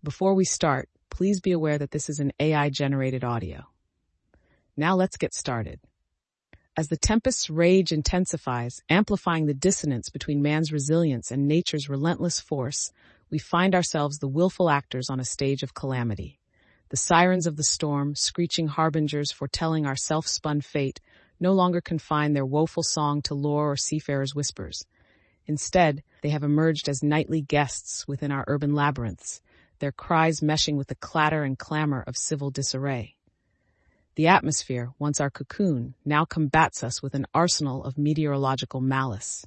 Before we start, please be aware that this is an AI-generated audio. Now let's get started. As the tempest's rage intensifies, amplifying the dissonance between man's resilience and nature's relentless force, we find ourselves the willful actors on a stage of calamity. The sirens of the storm, screeching harbingers foretelling our self-spun fate, no longer confine their woeful song to lore or seafarers' whispers. Instead, they have emerged as nightly guests within our urban labyrinths, their cries meshing with the clatter and clamor of civil disarray. The atmosphere, once our cocoon, now combats us with an arsenal of meteorological malice.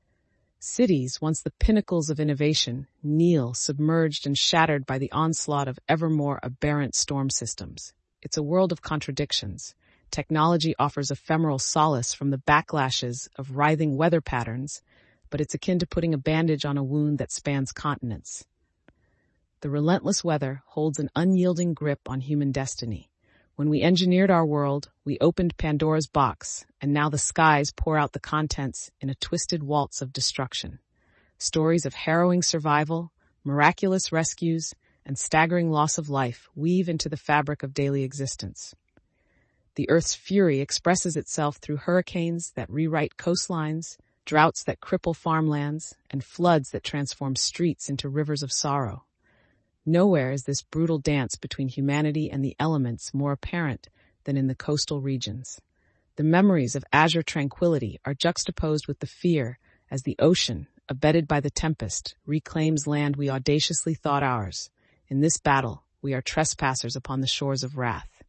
Cities, once the pinnacles of innovation, kneel submerged and shattered by the onslaught of ever more aberrant storm systems. It's a world of contradictions. Technology offers ephemeral solace from the backlashes of writhing weather patterns, but it's akin to putting a bandage on a wound that spans continents. The relentless weather holds an unyielding grip on human destiny. When we engineered our world, we opened Pandora's box, and now the skies pour out the contents in a twisted waltz of destruction. Stories of harrowing survival, miraculous rescues, and staggering loss of life weave into the fabric of daily existence. The Earth's fury expresses itself through hurricanes that rewrite coastlines, droughts that cripple farmlands, and floods that transform streets into rivers of sorrow. Nowhere is this brutal dance between humanity and the elements more apparent than in the coastal regions. The memories of azure tranquility are juxtaposed with the fear as the ocean, abetted by the tempest, reclaims land we audaciously thought ours. In this battle, we are trespassers upon the shores of wrath.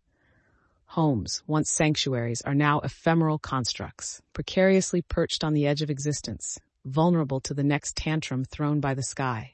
Homes, once sanctuaries, are now ephemeral constructs, precariously perched on the edge of existence, vulnerable to the next tantrum thrown by the sky.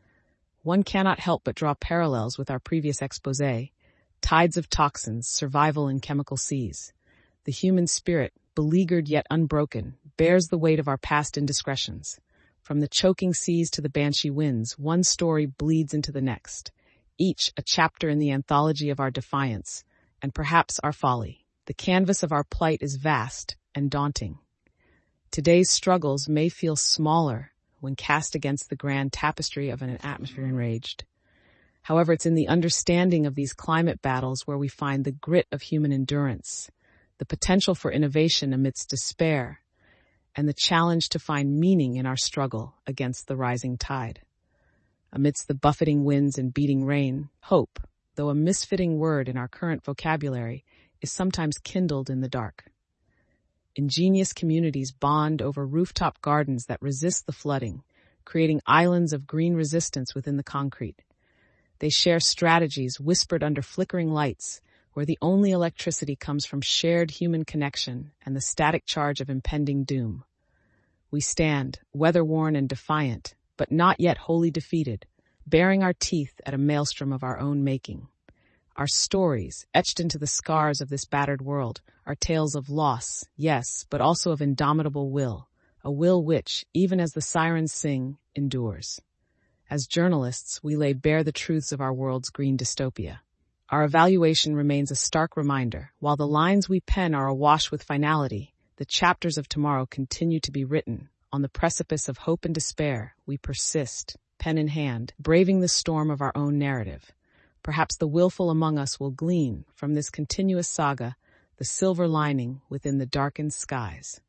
One cannot help but draw parallels with our previous exposé, tides of toxins, survival in chemical seas. The human spirit, beleaguered yet unbroken, bears the weight of our past indiscretions. From the choking seas to the banshee winds, one story bleeds into the next, each a chapter in the anthology of our defiance, and perhaps our folly. The canvas of our plight is vast and daunting. Today's struggles may feel smaller when cast against the grand tapestry of an atmosphere enraged. However, it's in the understanding of these climate battles where we find the grit of human endurance, the potential for innovation amidst despair, and the challenge to find meaning in our struggle against the rising tide. Amidst the buffeting winds and beating rain, hope, though a misfitting word in our current vocabulary, is sometimes kindled in the dark. Ingenious communities bond over rooftop gardens that resist the flooding, creating islands of green resistance within the concrete. They share strategies whispered under flickering lights, where the only electricity comes from shared human connection and the static charge of impending doom. We stand, weather-worn and defiant, but not yet wholly defeated, baring our teeth at a maelstrom of our own making. Our stories, etched into the scars of this battered world, are tales of loss, yes, but also of indomitable will, a will which, even as the sirens sing, endures. As journalists, we lay bare the truths of our world's green dystopia. Our evaluation remains a stark reminder. While the lines we pen are awash with finality, the chapters of tomorrow continue to be written. On the precipice of hope and despair, we persist, pen in hand, braving the storm of our own narrative. Perhaps the willful among us will glean from this continuous saga the silver lining within the darkened skies.